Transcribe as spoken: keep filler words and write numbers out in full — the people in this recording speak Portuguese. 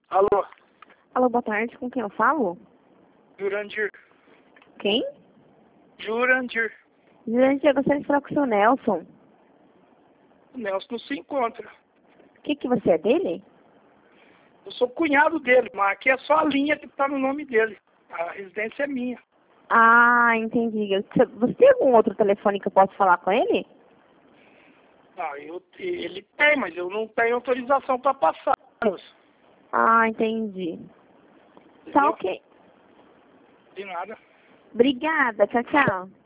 Alô, Alô, boa tarde, com quem eu falo? Jurandir. Quem? Jurandir. Gente, eu gostaria de falar com o seu Nelson. O Nelson não se encontra. O que que você é dele? Eu sou cunhado dele, mas aqui é só a linha que tá no nome dele. A residência é minha. Ah, entendi. Você tem algum outro telefone que eu posso falar com ele? Ah, eu, ele tem, mas eu não tenho autorização para passar. Ah, entendi. Tá Entendeu? ok. De nada. Obrigada, tchau, tchau.